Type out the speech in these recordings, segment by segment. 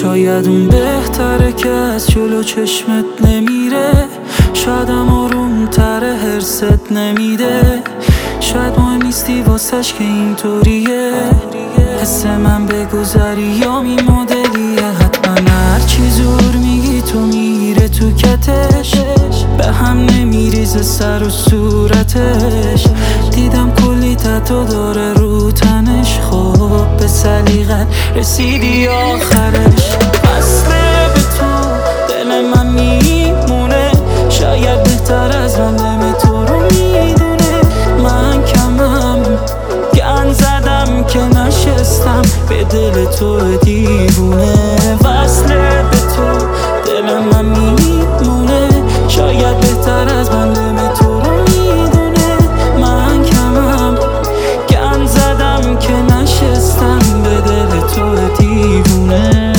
شاید اون بهتره که از جلو چشمت نمیره، شایدم آرومتره حرست نمیده، شاید مهم نیستی واسش که اینطوریه. حس من به گذریامی مدلیه، حتما هرچی زور میگی تو میره تو کتش، به هم نمیریزه سر و صورتش. دیدم کلی تتو داره رو تنش، خب به سلیقت رسیدی آخرش. وصله به تو دل من میمونه، شاید بهتر از من دم تو رو میدونه. من کمم گن زدم که نشستم به دل تو دیوونه. وصله به تو دل من میمونه، شاید بهتر از من دم تو رو میدونه. من کمم گن زدم که نشستم به دل تو دیوونه.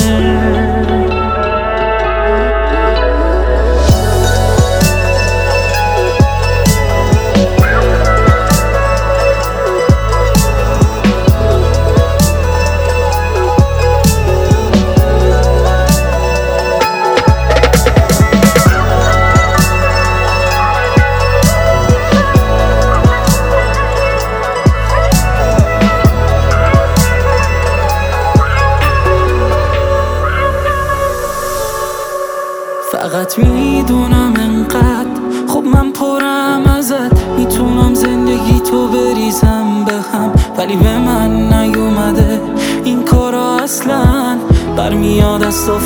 فقط میدونم انقدر خب من پرم ازت، میتونم زندگی تو بریزم به هم، ولی به من نیومده این کارا اصلا، برمیاد از تو.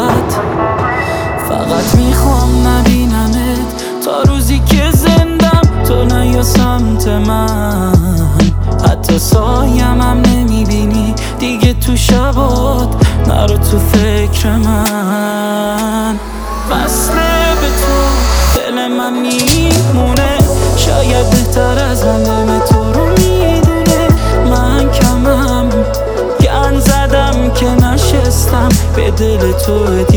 فقط میخوام نبینمت تا روزی که زندم، تو نیا سمت من، حتی سایم هم نمیبینی دیگه تو شبات، نرو تو فکر من. وصله به تو دل من میمونه، شاید بهتر از من دم تو رو میدونه. من کمم گن زدم که نشستم به دل تو